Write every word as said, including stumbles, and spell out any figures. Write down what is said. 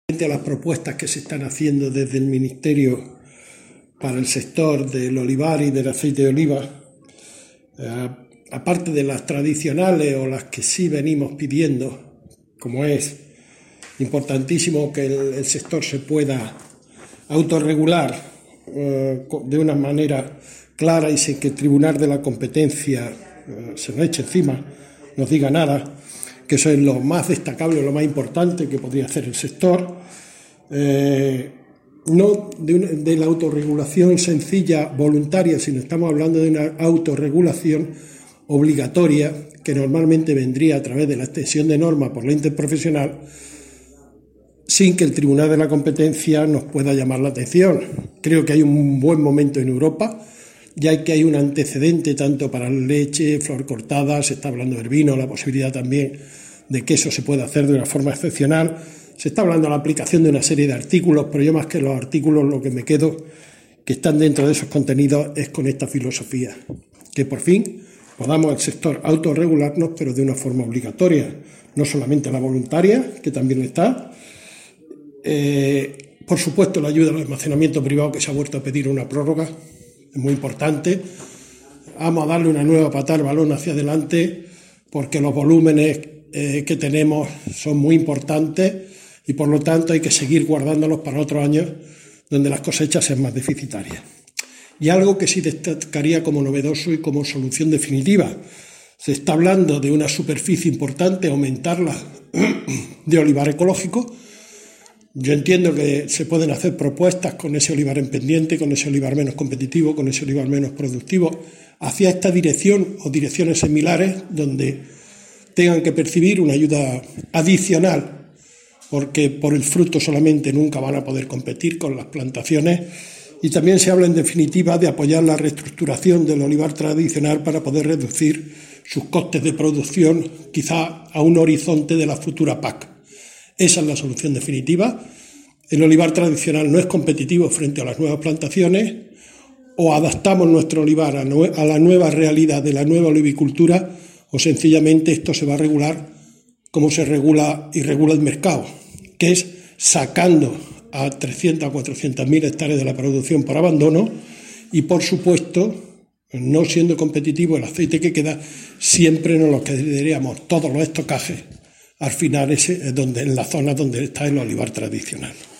A las propuestas que se están haciendo desde el Ministerio para el sector del olivar y del aceite de oliva, eh, aparte de las tradicionales o las que sí venimos pidiendo, como es importantísimo que el, el sector se pueda autorregular eh, de una manera clara y sin que el Tribunal de la Competencia eh, se nos eche encima, nos diga nada, que eso es lo más destacable, lo más importante que podría hacer el sector. Eh, no de, una, de la autorregulación sencilla, voluntaria, sino estamos hablando de una autorregulación obligatoria que normalmente vendría a través de la extensión de normas por la interprofesional, sin que el Tribunal de la Competencia nos pueda llamar la atención. Creo que hay un buen momento en Europa, ya que hay un antecedente tanto para la leche, flor cortada, se está hablando del vino, la posibilidad también de que eso se pueda hacer de una forma excepcional. Se está hablando de la aplicación de una serie de artículos, pero yo más que los artículos lo que me quedo que están dentro de esos contenidos es con esta filosofía, que por fin podamos el sector autorregularnos, pero de una forma obligatoria, no solamente la voluntaria, que también está. Eh, por supuesto, la ayuda al almacenamiento privado, que se ha vuelto a pedir una prórroga, es muy importante. Vamos a darle una nueva patada al balón hacia adelante, porque los volúmenes eh, que tenemos son muy importantes y por lo tanto hay que seguir guardándolos para otros años donde las cosechas sean más deficitarias. Y algo que sí destacaría como novedoso y como solución definitiva: se está hablando de una superficie importante, aumentarla de olivar ecológico. Yo entiendo que se pueden hacer propuestas con ese olivar en pendiente, con ese olivar menos competitivo, con ese olivar menos productivo, hacia esta dirección o direcciones similares donde tengan que percibir una ayuda adicional, porque por el fruto solamente nunca van a poder competir con las plantaciones. Y también se habla en definitiva de apoyar la reestructuración del olivar tradicional para poder reducir sus costes de producción, quizá a un horizonte de la futura P A C. Esa es la solución definitiva. El olivar tradicional no es competitivo frente a las nuevas plantaciones, o adaptamos nuestro olivar a, nue- a la nueva realidad de la nueva olivicultura, o sencillamente esto se va a regular como se regula y regula el mercado, que es sacando a trescientas a cuatrocientas mil hectáreas de la producción por abandono y, por supuesto, no siendo competitivo el aceite que queda, siempre nos lo quedaríamos todos los estocajes al final ese, donde, en la zona donde está el olivar tradicional.